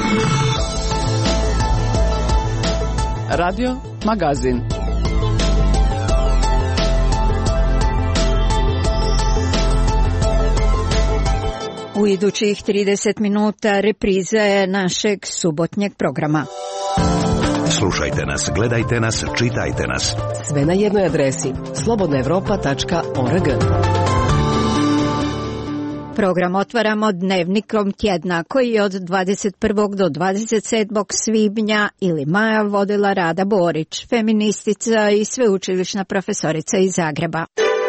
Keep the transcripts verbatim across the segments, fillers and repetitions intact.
Radio Magazin. U idućih trideset minuta repriza je našeg subotnjeg programa. Slušajte nas, gledajte nas, čitajte nas. Sve na jednoj adresi slobodna evropa tačka org. Program otvaramo dnevnikom tjedna koji je od dvadeset prvog do dvadeset sedmog svibnja ili maja vodila Rada Borić, feministica i sveučilišna profesorica iz Zagreba.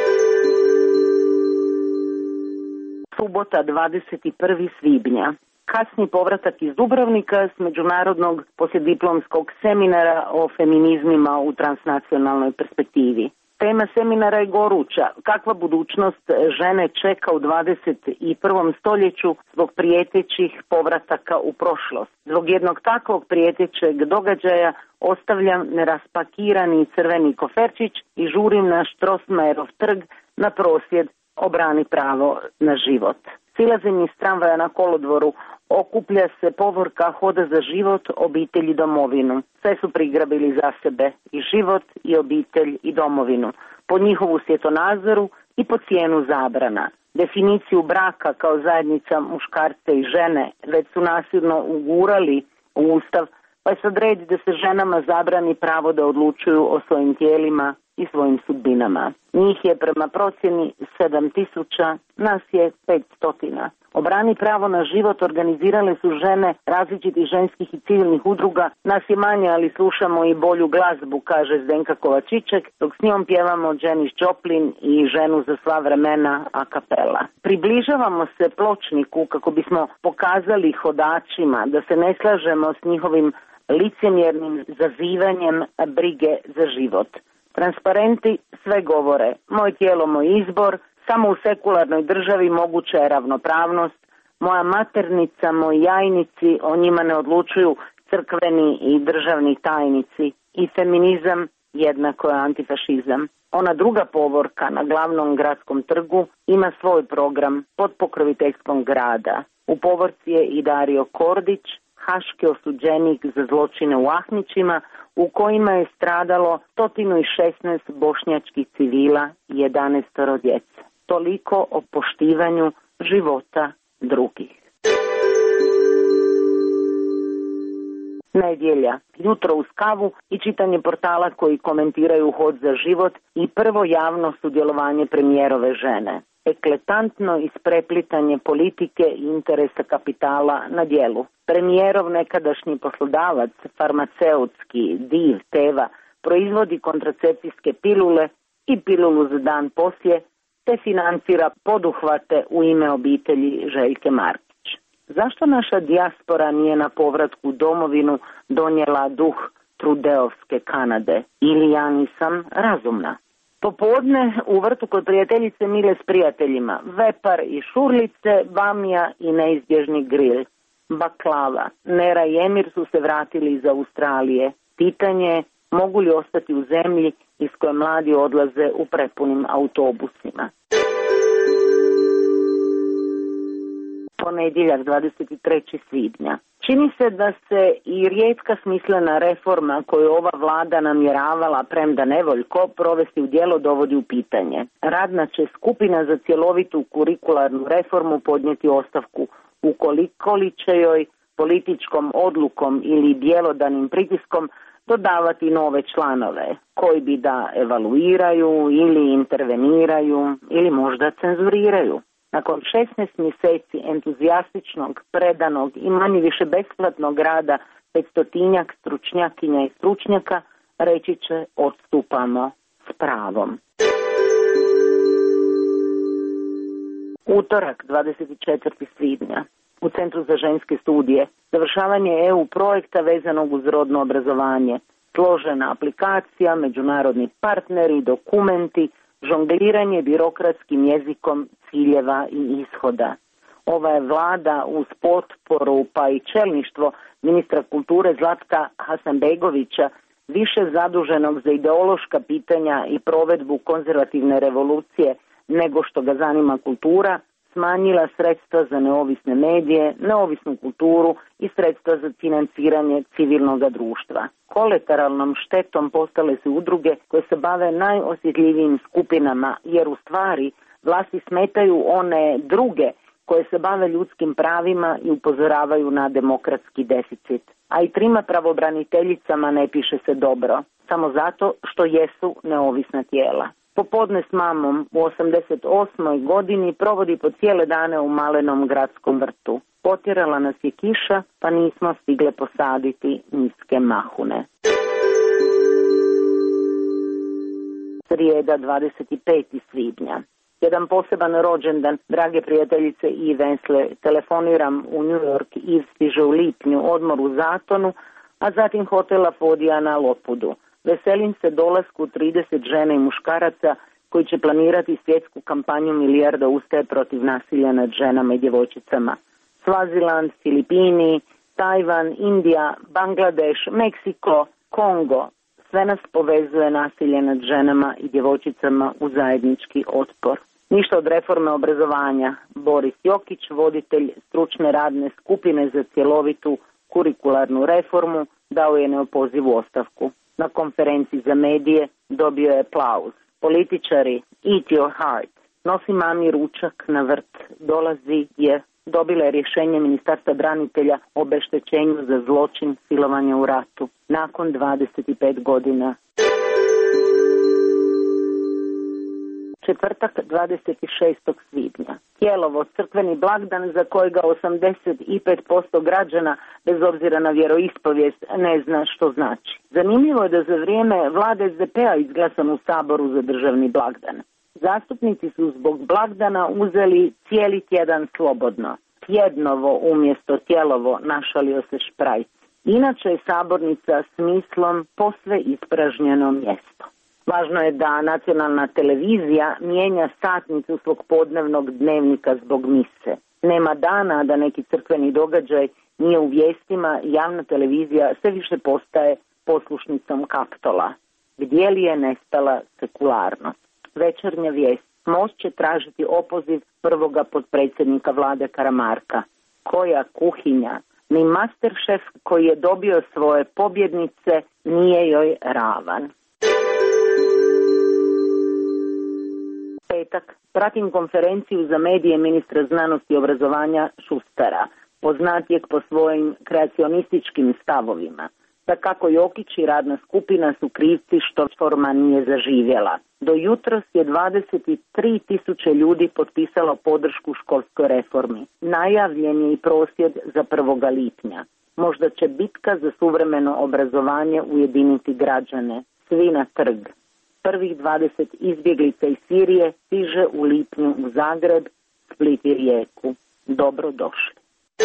Subota dvadeset prvog svibnja. Kasni povratak iz Dubrovnika s međunarodnog poslijediplomskog seminara o feminizmima u transnacionalnoj perspektivi. Tema seminara je goruća. Kakva budućnost žene čeka u dvadeset prvom stoljeću zbog prijetećih povrataka u prošlost? Zbog jednog takvog prijetećeg događaja ostavljam neraspakirani crveni koferčić i žurim na Strossmayerov trg na prosvjed Obrani pravo na život. Silazim iz tramvaja na kolodvoru, okuplja se povorka Hoda za život, obitelj i domovinu. Sve su prigrabili za sebe, i život, i obitelj, i domovinu, po njihovu svjetonazoru i po cijenu zabrana. Definiciju braka kao zajednica muškarca i žene već su nasilno ugurali u Ustav, pa je sad red da se ženama zabrani pravo da odlučuju o svojim tijelima i svojim sudbinama. Njih je prema procjeni sedam tisuća, nas je petsto. Obrani pravo na život organizirale su žene različitih ženskih i civilnih udruga. Nas je manje, ali slušamo i bolju glazbu, kaže Zdenka Kovačiček, dok s njom pjevamo Janis Joplin i Ženu za sva vremena a kapela. Približavamo se pločniku kako bismo pokazali hodačima da se ne slažemo s njihovim licemjernim zazivanjem brige za život. Transparenti sve govore, moj tijelo, moj izbor, samo u sekularnoj državi moguća je ravnopravnost, moja maternica, moji jajnici, o njima ne odlučuju crkveni i državni tajnici, i feminizam jednako je antifašizam. Ona druga povorka na glavnom gradskom trgu ima svoj program pod pokroviteljstvom grada. U povorci je i Dario Kordić, haški osuđenik za zločine u Ahmićima, u kojima je stradalo sto šesnaest bošnjačkih civila i jedanaest djece. Toliko o poštivanju života drugih. Nedjelja, jutro uz kavu i čitanje portala koji komentiraju Hod za život i prvo javno sudjelovanje premijerove žene. Ekletantno ispreplitanje politike i interesa kapitala na djelu. Premijerov nekadašnji poslodavac, farmaceutski div Teva, proizvodi kontracepcijske pilule i pilulu za dan poslije, te financira poduhvate u ime obitelji Željke Markić. Zašto naša dijaspora nije na povratku u domovinu donijela duh trudeovske Kanade? Ili ja nisam razumna? Popodne u vrtu kod prijateljice Mile s prijateljima, vepar i šurlice, bamija i neizbježni grill. Baklava, Nera i Emir su se vratili iz Australije. Pitanje je mogu li ostati u zemlji iz koje mladi odlaze u prepunim autobusima. Ponedjeljak dvadeset trećeg svibnja. Čini se da se i rijetka smislena reforma koju ova vlada namjeravala, premda nevoljko, provesti u djelo dovodi u pitanje. Radna će skupina za cjelovitu kurikularnu reformu podnijeti ostavku ukoliko li će joj političkom odlukom ili bjelodanim pritiskom dodavati nove članove koji bi da evaluiraju ili interveniraju ili možda cenzuriraju. Nakon šesnaest mjeseci entuzijastičnog, predanog i manje više besplatnog rada petstotinjak stručnjakinja i stručnjaka, reći će odstupamo s pravom. Utorak, dvadeset četvrtog svibnja. U Centru za ženske studije. Završavanje E U projekta vezanog uz rodno obrazovanje. Složena aplikacija, međunarodni partneri, dokumenti, žongliranje birokratskim jezikom ciljeva i ishoda. Ova je vlada uz potporu pa i čelništvo ministra kulture Zlatka Hasanbegovića, više zaduženog za ideološka pitanja i provedbu konzervativne revolucije nego što ga zanima kultura, smanjila sredstva za neovisne medije, neovisnu kulturu i sredstva za financiranje civilnog društva. Kolateralnom štetom postale su udruge koje se bave najosjetljivijim skupinama, jer u stvari vlasti smetaju one druge koje se bave ljudskim pravima i upozoravaju na demokratski deficit. A i trima pravobraniteljicama ne piše se dobro, samo zato što jesu neovisna tijela. Popodne s mamom u osamdeset osmoj godini provodi po cijele dane u malenom gradskom vrtu. Potjerala nas je kiša, pa nismo stigle posaditi niske mahune. Srijeda, dvadeset peti svibnja. Jedan poseban rođendan, drage prijateljice i Vensle, telefoniram u New York i stiže u lipnju, odmor u Zatonu, a zatim hotela Fodija na Lopudu. Veselim se dolasku trideset žena i muškaraca koji će planirati svjetsku kampanju Milijarda ustaje protiv nasilja nad ženama i djevojčicama. Svaziland, Filipini, Tajvan, Indija, Bangladeš, Meksiko, Kongo. Sve nas povezuje nasilje nad ženama i djevojčicama u zajednički otpor. Ništa od reforme obrazovanja. Boris Jokić, voditelj stručne radne skupine za cjelovitu kurikularnu reformu, dao je neopozivu ostavku. Na konferenciji za medije dobio je aplauz. Političari, eat your heart. Nosi mami ručak na vrt. Dolazi je, dobila je rješenje Ministarstva branitelja o obeštećenju za zločin silovanja u ratu. Nakon dvadeset pet godina. Četvrtak, dvadeset šestog svibnja. Tjelovo, crkveni blagdan za kojega osamdeset pet posto građana, bez obzira na vjeroispovijest, ne zna što znači. Zanimljivo je da za vrijeme vlade S D P-a izglasan u Saboru za državni blagdan. Zastupnici su zbog blagdana uzeli cijeli tjedan slobodno. Tjednovo umjesto tjelovo, našalio se Šprajc. Inače je sabornica smislom posve ispražnjeno mjesto. Važno je da nacionalna televizija mijenja satnicu svog podnevnog dnevnika zbog mise. Nema dana da neki crkveni događaj nije u vijestima, javna televizija sve više postaje poslušnicom Kaptola. Gdje li je nestala sekularnost? Večernja vijest. Most će tražiti opoziv prvoga potpredsjednika vlade Karamarka. Koja kuhinja? Ni Masterchef koji je dobio svoje pobjednice nije joj ravan. Petak. Pratim konferenciju za medije ministra znanosti i obrazovanja Šustera, poznatijeg po svojim kreacionističkim stavovima. Da kako Jokić i radna skupina su krivci što forma nije zaživjela. Do jutros je dvadeset tri tisuće ljudi potpisalo podršku školskoj reformi. Najavljen je i prosvjed za prvog lipnja. Možda će bitka za suvremeno obrazovanje ujediniti građane. Svi na trg. Prvih dvadeset izbjeglica iz Sirije stiže u lipnju u Zagreb, Split i Rijeku. Dobro došli.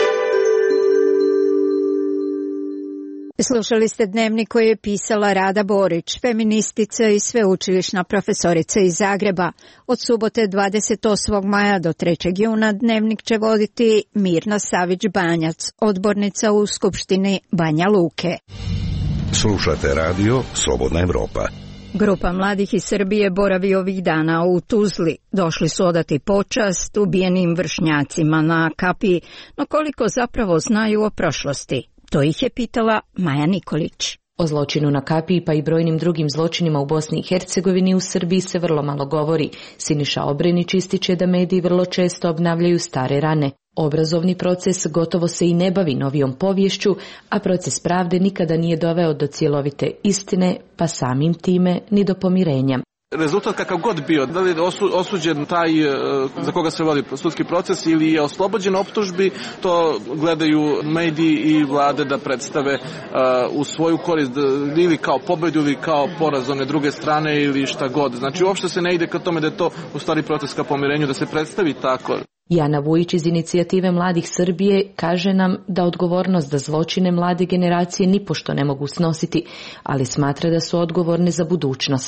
Slušali ste dnevnik koji je pisala Rada Borić, feministica i sveučilišna profesorica iz Zagreba. Od subote dvadeset osmog maja do trećeg juna dnevnik će voditi Mirna Savić-Banjac, odbornica u Skupštini Banja Luke. Slušate radio Slobodna Evropa. Grupa mladih iz Srbije boravi ovih dana u Tuzli. Došli su odati počast ubijenim vršnjacima na kapiji, no koliko zapravo znaju o prošlosti? To ih je pitala Maja Nikolić. O zločinu na kapiji pa i brojnim drugim zločinima u Bosni i Hercegovini u Srbiji se vrlo malo govori. Siniša Obrenić ističe da mediji vrlo često obnavljaju stare rane. Obrazovni proces gotovo se i ne bavi novijom poviješću, a proces pravde nikada nije doveo do cjelovite istine, pa samim time ni do pomirenja. Rezultat kakav god bio, da li je osuđen taj za koga se vodi sudski proces ili je oslobođen optužbi, to gledaju mediji i vlade da predstave uh, u svoju korist, ili kao pobedu ili kao poraz one druge strane ili šta god. Znači uopšte se ne ide ka tome da je to u stvari proces ka pomirenju, da se predstavi tako. Jana Vujić iz inicijative Mladih Srbije kaže nam da odgovornost za zločine mlade generacije nipošto ne mogu snositi, ali smatra da su odgovorne za budućnost.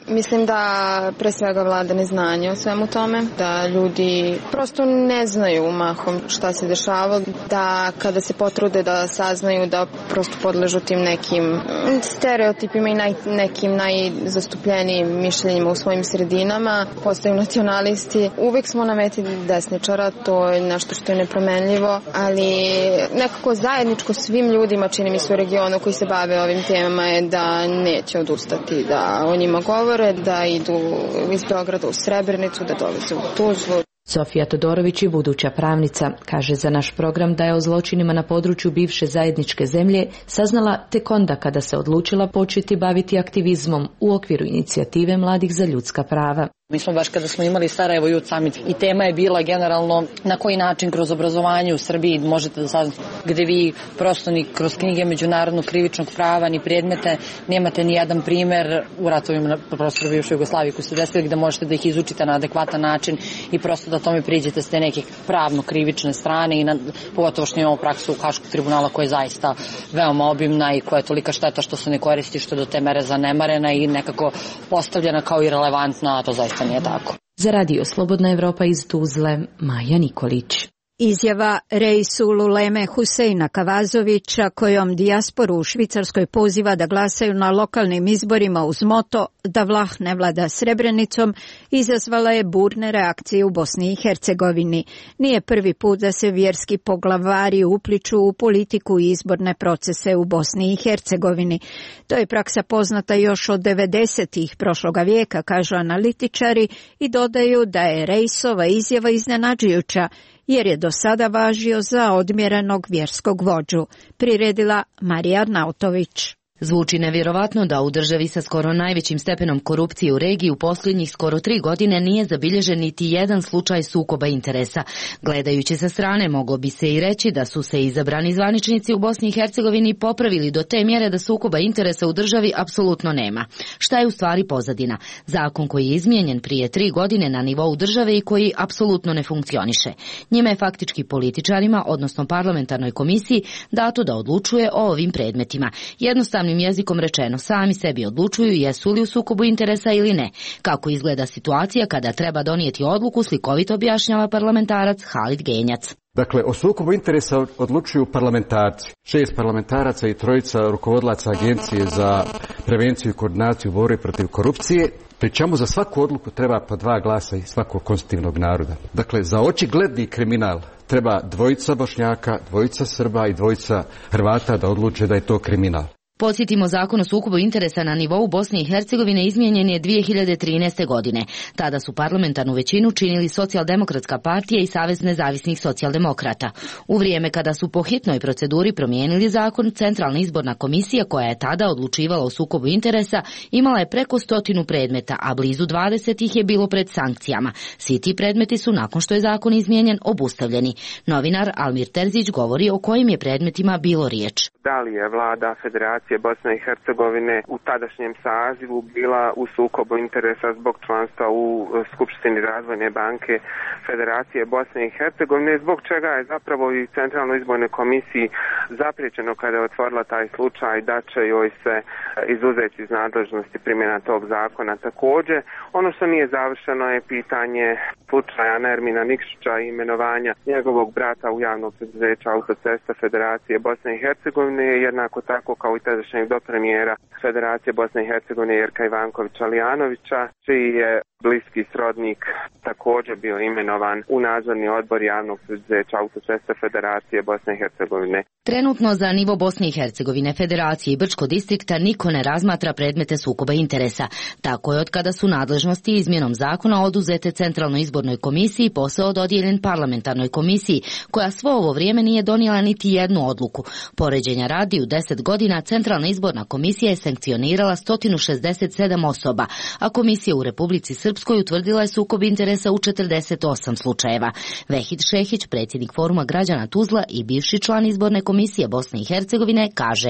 Mislim da pre svega vlada neznanje o svemu tome, da ljudi prosto ne znaju mahom šta se dešava, da kada se potrude da saznaju da prosto podležu tim nekim stereotipima i naj, nekim najzastupljenijim mišljenjima u svojim sredinama, postaju nacionalisti. Uvek smo na meti desničara, to je nešto što je nepromenljivo, ali nekako zajedničko svim ljudima, čini mi se u regionu koji se bave ovim temama, je da neće odustati, da o njima govore, da idu iz Beograda u Srebrenicu, da dolaze u Tuzlu. Sofija Todorović je buduća pravnica. Kaže za naš program da je o zločinima na području bivše zajedničke zemlje saznala tek onda kada se odlučila početi baviti aktivizmom u okviru inicijative Mladih za ljudska prava. Mi smo baš kada smo imali Sarajevo Youth Summit i tema je bila generalno na koji način kroz obrazovanje u Srbiji možete da saznate, gde vi prosto ni kroz knjige međunarodnog krivičnog prava ni predmete nemate ni jedan primer u ratovima na prostoru bivše Jugoslavije koji su desili gde možete da ih izučite na adekvatan način i prosto da tome priđete s te neke pravno-krivične strane i na, pogotovo što imamo praksu Haškog tribunala koja je zaista veoma obimna i koja je tolika šteta što se ne koristi, što je do te mere zanemarena i nekako postavljena kao irelevantna, a to zaista nije tako. Za radio Slobodna Evropa iz Tuzle, Maja Nikolić. Izjava Reisul Uleme Huseina Kavazovića kojom dijasporu u Švicarskoj poziva da glasaju na lokalnim izborima uz moto da Vlah ne vlada Srebrenicom izazvala je burne reakcije u Bosni i Hercegovini. Nije prvi put da se vjerski poglavari upliču u politiku i izborne procese u Bosni i Hercegovini. To je praksa poznata još od devedesetih prošloga vijeka, kažu analitičari i dodaju da je Reisova izjava iznenađujuća, jer je do sada važio za odmjerenog vjerskog vođu, priredila Marija Arnautović. Zvuči nevjerovatno da u državi sa skoro najvećim stepenom korupcije u regiji u posljednjih skoro tri godine nije zabilježen niti jedan slučaj sukoba interesa. Gledajući sa strane, moglo bi se i reći da su se izabrani zvaničnici u Bosni i Hercegovini popravili do te mjere da sukoba interesa u državi apsolutno nema. Šta je u stvari pozadina? Zakon koji je izmijenjen prije tri godine na nivou države i koji apsolutno ne funkcioniše. Njime je faktički političarima, odnosno parlamentarnoj komisiji, dato da odlučuje o ovim predmetima. Jednostavno jezikom rečeno, sami sebi odlučuju jesu li u sukobu interesa ili ne. Kako izgleda situacija kada treba donijeti odluku, slikovito objašnjava parlamentarac Halid Genjac. Dakle, o sukobu interesa odlučuju parlamentarci. Šest parlamentaraca i trojica rukovodilaca Agencije za prevenciju i koordinaciju borbe protiv korupcije, pri čemu za svaku odluku treba po dva glasa i svakog konstitutivnog naroda. Dakle, za očigledni kriminal treba dvojica Bošnjaka, dvojica Srba i dvojica Hrvata da odluče da je to kriminal. Podsjetimo, zakon o sukobu interesa na nivou Bosne i Hercegovine izmijenjen je dvije hiljade trinaeste. godine. Tada su parlamentarnu većinu činili Socijaldemokratska partija i Savez nezavisnih socijaldemokrata. U vrijeme kada su po hitnoj proceduri promijenili zakon, Centralna izborna komisija koja je tada odlučivala o sukobu interesa imala je preko stotinu predmeta, a blizu dvadeset ih je bilo pred sankcijama. Svi ti predmeti su nakon što je zakon izmijenjen obustavljeni. Novinar Almir Terzić govori o kojim je predmetima bilo riječ. Da li je vlada Federacije Bosne i Hercegovine u tadašnjem sazivu bila u sukobu interesa zbog članstva u Skupštini Razvojne banke Federacije Bosne i Hercegovine, zbog čega je zapravo i Centralnoj izbornoj komisiji zapriječeno kada je otvorila taj slučaj da će joj se izuzeti iz nadležnosti primjena tog zakona. Također, ono što nije završeno je pitanje slučaja Nermina Nikšića i imenovanja njegovog brata u javno preduzeće Autocesta Federacije Bosne i Hercegovine, jednako tako kao i tadašnjeg dopremijera Federacije Bosne i Hercegovine Jerka Ivankovića Lijanovića, čiji je bliski srodnik također bio imenovan u nadzorni odbor javnog preduzeća Autocesta Federacije Bosne i Hercegovine. Trenutno za nivo Bosne i Hercegovine, Federacije i Brčko distrikta niko ne razmatra predmete sukoba interesa. Tako je od kada su nadležnosti izmjenom zakona oduzete Centralnoj izbornoj komisiji, posao dodijeljen parlamentarnoj komisiji, koja svo ovo vrijeme nije donijela niti jednu odluku. Poređenja radi, u deset godina Centralna izborna komisija je sankcionirala sto šezdeset sedam osoba, a komisija u Republici Srpskoj utvrdila je sukob interesa u četrdeset osam slučajeva. Vehid Šehić, predsjednik Foruma građana Tuzla i bivši član izborne komisije Bosne i Hercegovine, kaže: Po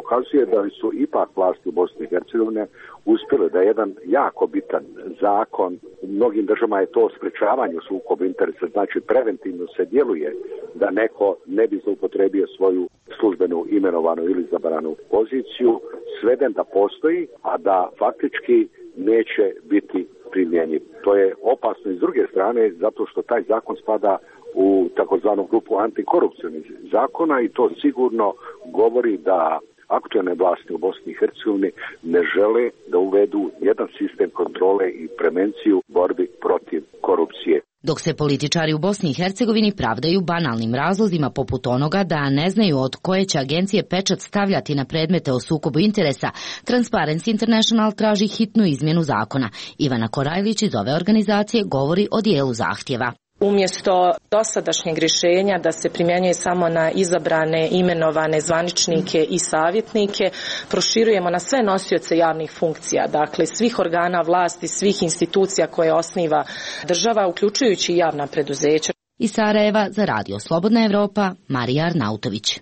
pokazuje da su ipak vlasti u Bosni i Hercegovine uspjeli da je jedan jako bitan zakon, u mnogim državama je to sprečavanje sukoba interesa, znači preventivno se djeluje da neko ne bi zloupotrebio svoju službenu imenovanu ili izabranu poziciju, sveden da postoji, a da faktički neće biti primjenjiv. To je opasno i s druge strane zato što taj zakon spada u takozvanu grupu antikorupcionih zakona i to sigurno govori da aktualne vlasti u Bosni i Hercegovini ne žele da uvedu jedan sistem kontrole i prevenciju borbi protiv korupcije. Dok se političari u Bosni i Hercegovini pravdaju banalnim razlozima poput onoga da ne znaju od koje će agencije pečat stavljati na predmete o sukobu interesa, Transparency International traži hitnu izmjenu zakona. Ivana Korajlić iz ove organizacije govori o dijelu zahtjeva. Umjesto dosadašnjeg rješenja da se primjenjuje samo na izabrane, imenovane zvaničnike i savjetnike, proširujemo na sve nosioce javnih funkcija, dakle svih organa vlasti, svih institucija koje osniva država, uključujući i javna preduzeća. Iz Sarajeva za Radio Slobodna Evropa, Marija Arnautović.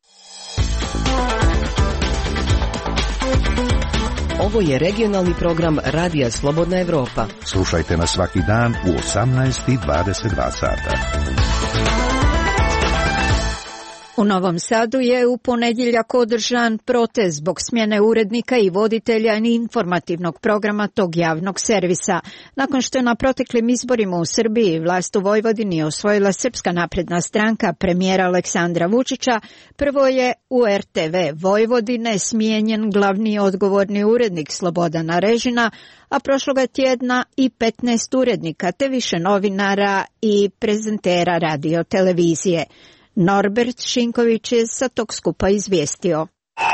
Ovo je regionalni program Radija Slobodna Evropa. Slušajte nas svaki dan u osamnaest i dvadeset dva sata. U Novom Sadu je u ponedjeljak održan protest zbog smjene urednika i voditelja informativnog programa tog javnog servisa. Nakon što je na proteklim izborima u Srbiji vlast u Vojvodini osvojila Srpska napredna stranka premijera Aleksandra Vučića, prvo je u er te ve Vojvodine smijenjen glavni odgovorni urednik Slobodan Arežina, a prošloga tjedna i petnaest urednika te više novinara i prezentera radio televizije. Norbert Šinković je sa tog skupa izvijestio.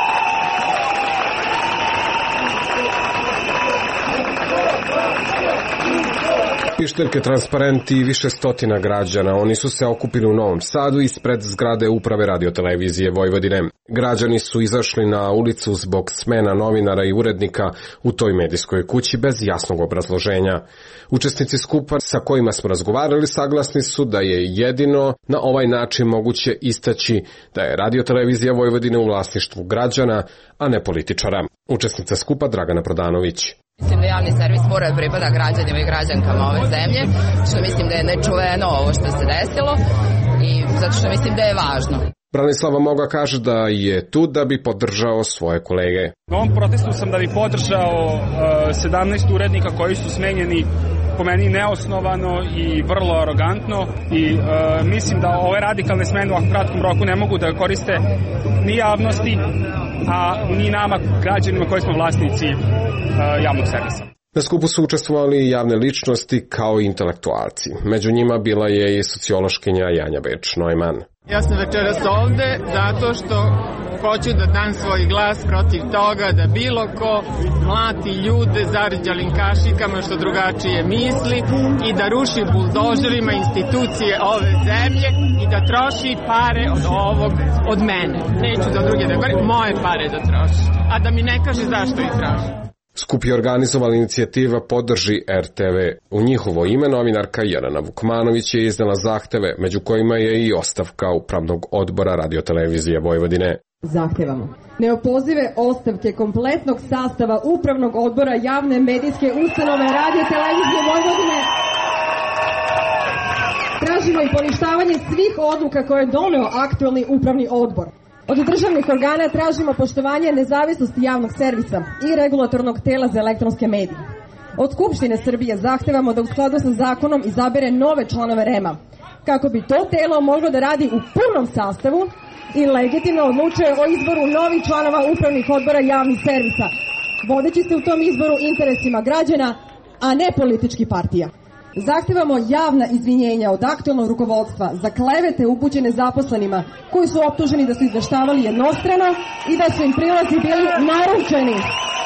Pišteljke, transparenti i više stotina građana. Oni su se okupili u Novom Sadu ispred zgrade uprave radiotelevizije Vojvodine. Građani su izašli na ulicu zbog smena novinara i urednika u toj medijskoj kući bez jasnog obrazloženja. Učesnici skupa sa kojima smo razgovarali saglasni su da je jedino na ovaj način moguće istaći da je radiotelevizija Vojvodine u vlasništvu građana, a ne političara. Učesnica skupa Dragana Prodanović. Mislim da javni servis mora da pripada građanima i građankama ove zemlje, što mislim da je nečuveno ovo što se desilo i zato što mislim da je važno. Branislava Moga kaže da je tu da bi podržao svoje kolege. Na ovom protestu sam da bi podržao uh, sedamnaest urednika koji su smenjeni po meni neosnovano i vrlo arogantno i uh, mislim da ove radikalne smene u kratkom roku ne mogu da koriste ni javnosti, a ni nama građanima koji smo vlasnici uh, javnog servisa. Na skupu su učestvovali i javne ličnosti kao i intelektualci. Među njima bila je i sociološkinja Janja Beč-Neumann. Ja sam večeras ovde zato što hoću da dam svoj glas protiv toga da bilo ko mlati ljude zarđalim kašikama što drugačije misli i da ruši buldožerima institucije ove zemlje i da troši pare od ovog, od mene. Neću za druge da govorim, moje pare da troši, a da mi ne kaže zašto ih troši. Skup je organizovala inicijativa Podrži er te ve. U njihovo ime novinarka Jelena Vukmanović je iznala zahteve, među kojima je i ostavka Upravnog odbora radiotelevizije Vojvodine. Zahtevamo neopozive ostavke kompletnog sastava Upravnog odbora javne medijske ustanove radiotelevizije Vojvodine. Tražimo i poništavanje svih odluka koje je doneo aktualni Upravni odbor. Od državnih organa tražimo poštovanje nezavisnosti javnog servisa i regulatornog tela za elektronske medije. Od Skupštine Srbije zahtevamo da u skladu sa zakonom izabere nove članove rema, kako bi to telo moglo da radi u punom sastavu i legitimno odlučuje o izboru novih članova upravnih odbora javnih servisa, vodeći se u tom izboru interesima građana, a ne političkih partija. Zahtevamo javna izvinjenja od aktualnog rukovodstva za klevete upućene zaposlenima koji su optuženi da su izveštavali jednostrano i da su im prilazi bili naručeni.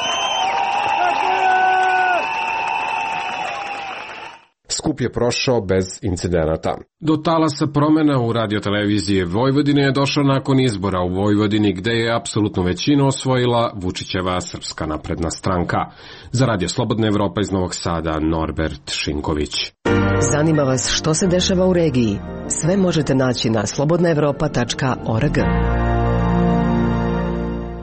Skup je prošao bez incidenata. Do talasa promjena u radiotelevizije Vojvodine je došlo nakon izbora u Vojvodini gde je apsolutnu većinu osvojila Vučićeva Srpska napredna stranka. Za Radio Slobodna Evropa iz Novog Sada, Norbert Šinković. Zanima vas što se dešava u regiji? Sve možete naći na slobodna evropa tačka org.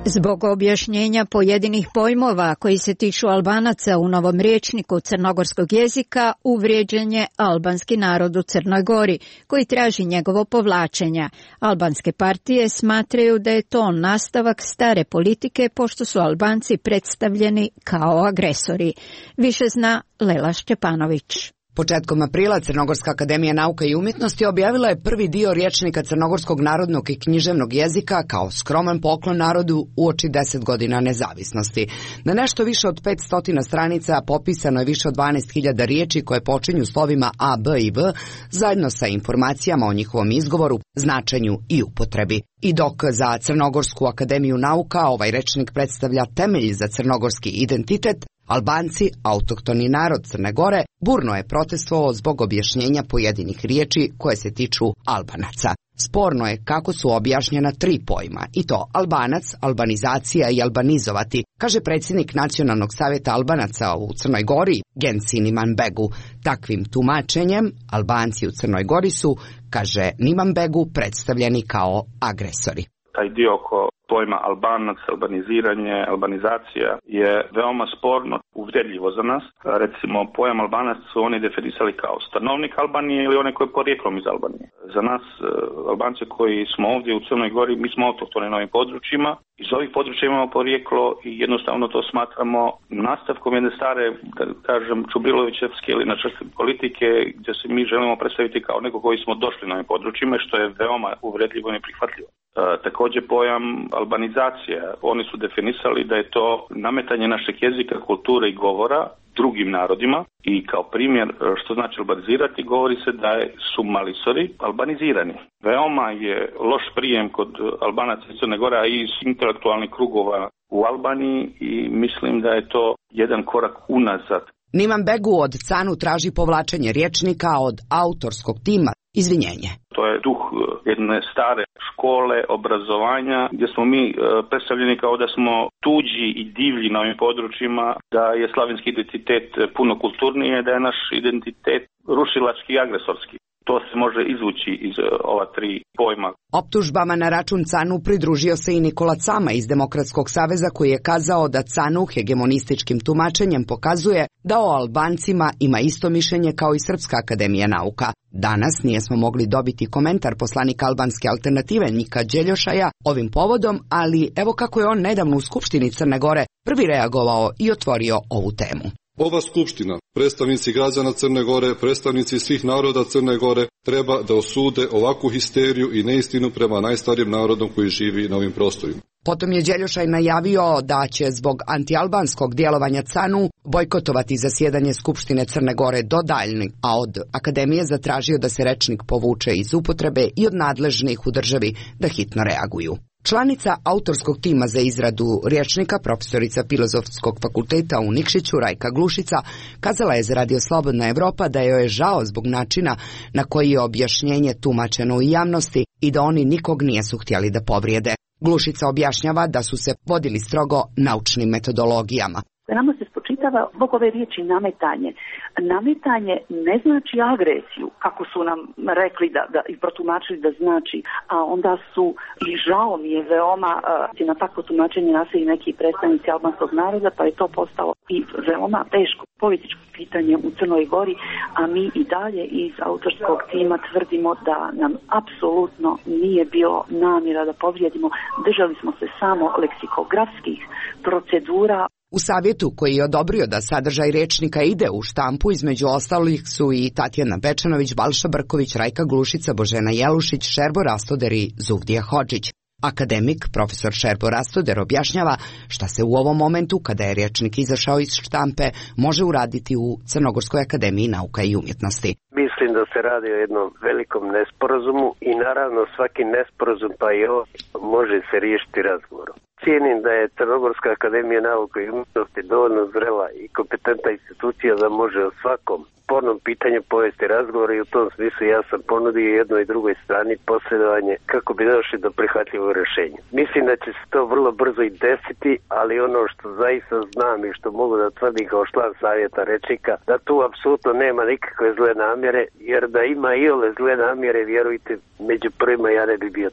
Zbog objašnjenja pojedinih pojmova koji se tiču Albanaca u novom rječniku crnogorskog jezika, uvrijeđen je albanski narod u Crnoj Gori, koji traži njegovo povlačenje. Albanske partije smatraju da je to nastavak stare politike, pošto su Albanci predstavljeni kao agresori. Više zna Lela Šćepanović. Početkom aprila Crnogorska akademija nauka i umjetnosti objavila je prvi dio rječnika crnogorskog narodnog i književnog jezika kao skroman poklon narodu uoči deset godina nezavisnosti. Na nešto više od petsto stranica popisano je više od dvanaest hiljada riječi koje počinju slovima a, b i v, zajedno sa informacijama o njihovom izgovoru, značenju i upotrebi. I dok za Crnogorsku akademiju nauka ovaj rečnik predstavlja temelj za crnogorski identitet, Albanci, autohtoni narod Crne Gore, burno je protestovao zbog objašnjenja pojedinih riječi koje se tiču Albanaca. Sporno je kako su objašnjena tri pojma, i to Albanac, albanizacija i albanizovati, kaže predsjednik Nacionalnog savjeta Albanaca u Crnoj Gori, Gensin Imanbegu. Takvim tumačenjem, Albanci u Crnoj Gori su, kaže Imanbegu, predstavljeni kao agresori. Taj dio oko pojma Albanac, albaniziranje, albanizacija je veoma sporno, uvredljivo za nas. Recimo, pojam Albanac su oni definisali kao stanovnik Albanije ili one koji je porijeklom iz Albanije. Za nas, Albance koji smo ovdje u Crnoj Gori, mi smo autohtoni na ovim područjima. Iz ovih područja imamo porijeklo i jednostavno to smatramo nastavkom jedne stare, da kažem, Čubrilovićevske ili načrtne politike, gdje se mi želimo predstaviti kao neko koji smo došli na ovim područjima, što je veoma uvredljivo i neprihvatljivo. E, također pojam albanizacija, oni su definisali da je to nametanje našeg jezika, kulture i govora drugim narodima i kao primjer što znači albanizirati, govori se da su malisori albanizirani. Veoma je loš prijem kod Albanaca iz Crne Gore i iz intelektualnih krugova u Albaniji i mislim da je to jedan korak unazad. Imanbegu od Canu traži povlačenje rječnika, od autorskog tima izvinjenje. To je duh jedne stare škole, obrazovanja, gdje smo mi predstavljeni kao da smo tuđi i divlji na ovim područjima, da je slavenski identitet puno kulturnije, da je naš identitet rušilački i agresorski. To se može izvući iz ova tri pojma. Optužbama na račun Canu pridružio se i Nikola Cama iz Demokratskog saveza, koji je kazao da Canu hegemonističkim tumačenjem pokazuje da o Albancima ima isto mišljenje kao i Srpska akademija nauka. Danas nijesmo mogli dobiti komentar poslanika albanske alternative Nika Đeljošaja ovim povodom, ali evo kako je on nedavno u Skupštini Crne Gore prvi reagovao i otvorio ovu temu. Ova skupština, predstavnici građana Crne Gore, predstavnici svih naroda Crne Gore, treba da osude ovakvu histeriju i neistinu prema najstarijem narodom koji živi na ovim prostorima. Potom je Đeljošaj najavio da će zbog antialbanskog djelovanja Canu bojkotovati zasjedanje Skupštine Crne Gore do daljnjeg, a od Akademije zatražio da se rečnik povuče iz upotrebe i od nadležnih u državi da hitno reaguju. Članica autorskog tima za izradu rječnika, profesorica Filozofskog fakulteta u Nikšiću, Rajka Glušica, kazala je za Radio Slobodna Evropa da joj je žao zbog načina na koji je objašnjenje tumačeno u javnosti i da oni nikog nisu htjeli da povrijede. Glušica objašnjava da su se vodili strogo naučnim metodologijama. Nama se spočitava zbog ove riječi nametanje. Nametanje ne znači agresiju, kako su nam rekli da, da i protumačili da znači, a onda su, i žao mi je veoma, uh, na takvo tumačenje naseli neki predstavnici albanskog naroda, pa je to postalo i veoma teško političko pitanje u Crnoj Gori, a mi i dalje iz autorskog tima tvrdimo da nam apsolutno nije bilo namjera da povrijedimo, držali smo se samo leksikografskih procedura. U savjetu koji je odobrio da sadržaj rječnika ide u štampu, između ostalih su i Tatjana Bečanović, Balša Brković, Rajka Glušica, Božena Jelušić, Šerbo Rastoder i Zuvdija Hodžić. Akademik, profesor Šerbo Rastoder, objašnjava šta se u ovom momentu, kada je rječnik izašao iz štampe, može uraditi u Crnogorskoj akademiji nauka i umjetnosti. Mislim da se radi o jednom velikom nesporazumu i naravno svaki nesporazum, pa i ovo, može se riješiti razgovorom. Cijenim da je Crnogorska akademija nauka i umjetnosti dovoljno zrela i kompetentna institucija da može o svakom spornom pitanju povesti razgovor i u tom smislu ja sam ponudio jednoj i drugoj strani posredovanje kako bi došli do prihvatljivog rješenja. Mislim da će se to vrlo brzo i desiti, ali ono što zaista znam i što mogu da tvrdim kao član savjeta rečnika, da tu apsolutno nema nikakve zle namjere, jer da ima i ole zle namjere, vjerujte, među prvima ja ne bi bio tamo.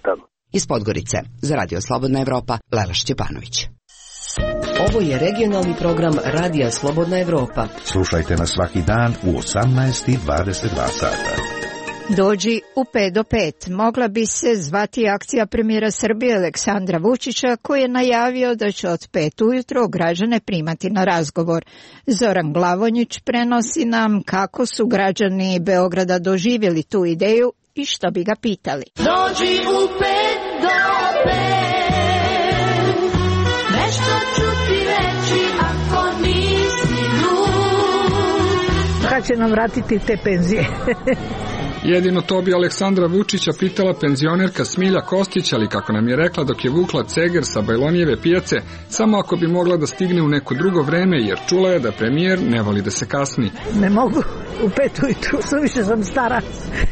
Iz Podgorice, za Radio Slobodna Evropa, Lela Šćepanović. Ovo je regionalni program Radija Slobodna Evropa. Slušajte nas svaki dan u osamnaest i dvadeset dva sata. Dođi u pet do pet. Mogla bi se zvati akcija premijera Srbije Aleksandra Vučića, koji je najavio da će od pet ujutro građane primati na razgovor. Zoran Glavonjić prenosi nam kako su građani Beograda doživjeli tu ideju i što bi ga pitali. Dođi u pet do pet, nešto ću ti reći ako nisi lud. Kad će nam vratiti te penzije? Jedino to bi Aleksandra Vučića pitala penzionerka Smilja Kostić, ali kako nam je rekla dok je vukla ceger sa Bajlonijeve pijace, samo ako bi mogla da stigne u neko drugo vreme, jer čula je da premijer ne voli da se kasni. Ne mogu u pet ujutru, suviše sam stara.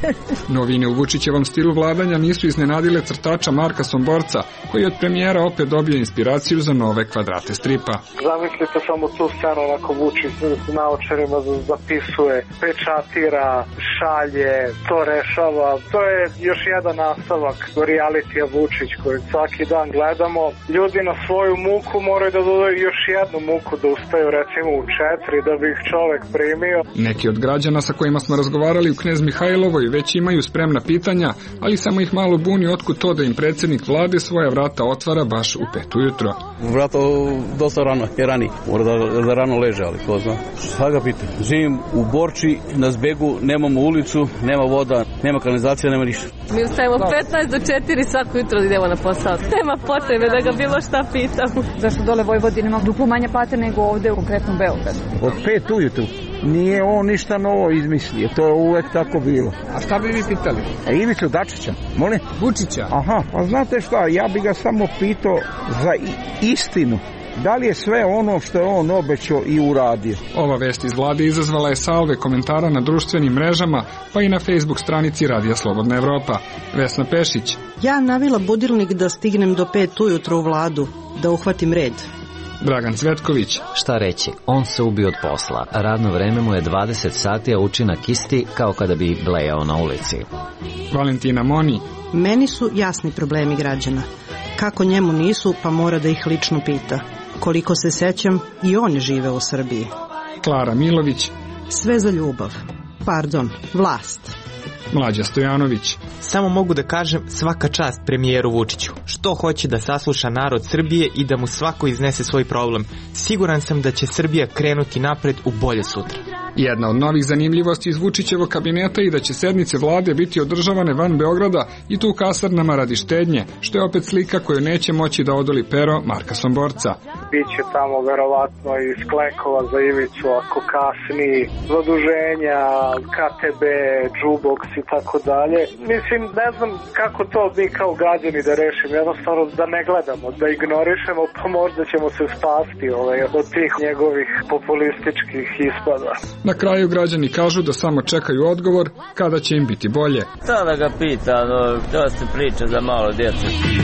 Novine u Vučićevom stilu vladanja nisu iznenadile crtača Marka Somborca, koji od premijera opet dobio inspiraciju za nove kvadrate stripa. Zamislite samo tu scenu, onako Vučić s naočarima zapisuje, pečatira, šalje, to rešava. To je još jedan nastavak realitija Vučić koji svaki dan gledamo. Ljudi na svoju muku moraju da dodaju još jednu muku da ustaju recimo u četiri da bi ih čovek primio. Neki od građana sa kojima smo razgovarali u Knez Mihajlovoj već imaju spremna pitanja, ali samo ih malo buni otkud to da im predsjednik vlade svoja vrata otvara baš u pet ujutro. Vrata dosta rano, je rani. Mora da, da rano leže, ali ko zna. Šta ga pitam? Živim u Borči, na Zbegu, nemamo ulicu, nema voda, nema kanalizacija, nema ništa. Mi ustajemo petnaest do četiri svako jutro idemo na posao. Nema potrebe da ga bilo šta pitam. Zašto dole Vojvodina ima duplo manje plate nego ovde u konkretnom Beogradu? Od pet ujutru. Nije on ništa novo izmislio, to je uvek tako bilo. A šta bi vi pitali? E, Ivicu Dačića, molim? Vučića. Aha, pa znate šta, ja bi ga samo pitao za istinu. Da li je sve ono što je on obećao i uradio? Ova vest iz vlade izazvala je salve komentara na društvenim mrežama, pa i na Facebook stranici Radija Slobodna Evropa. Vesna Pešić. Ja navila budilnik da stignem do pet ujutro u vladu, da uhvatim red. Dragan Cvetković. Šta reći, on se ubio od posla. Radno vreme mu je dvadeset sati, a učinak isti kao kada bi blejao na ulici. Valentina Moni. Meni su jasni problemi građana. Kako njemu nisu, pa mora da ih lično pita. Koliko se sećam, i on je živeo u Srbiji. Klara Milović. Sve za ljubav. Pardon, vlast. Mlađa Stojanović. Samo mogu da kažem svaka čast premijeru Vučiću. Što hoće da sasluša narod Srbije i da mu svako iznese svoj problem. Siguran sam da će Srbija krenuti napred u bolje sutra. Jedna od novih zanimljivosti iz Vučićevog kabineta i da će sednice vlade biti održavane van Beograda i tu u kasarnama radi štednje, što je opet slika koju neće moći da odoli pero Marka Somborca. Biće tamo verovatno i sklekova za Ivicu ako kasni, zaduženja, K T B, Džuboks i tako dalje. Mislim, ne znam kako to mi kao građani da rešimo, jednostavno da ne gledamo, da ignorišemo, pa možda ćemo se spasti ovaj, od tih njegovih populističkih ispada. Na kraju građani kažu da samo čekaju odgovor kada će im biti bolje. Šta da ga pita, no, to se priča za malo djece.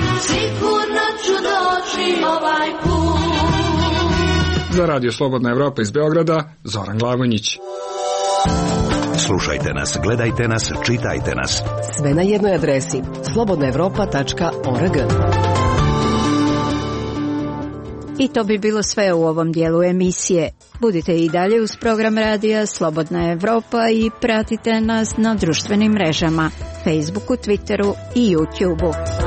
Sigurno ću doći ovaj put. Za Radio Slobodna Evropa iz Beograda, Zoran Glavonjić. Slušajte nas, gledajte nas, čitajte nas. Sve na jednoj adresi slobodna evropa tačka org. I to bi bilo sve u ovom dijelu emisije. Budite i dalje uz program radija Slobodna Evropa i pratite nas na društvenim mrežama, Facebooku, Twitteru i YouTubeu.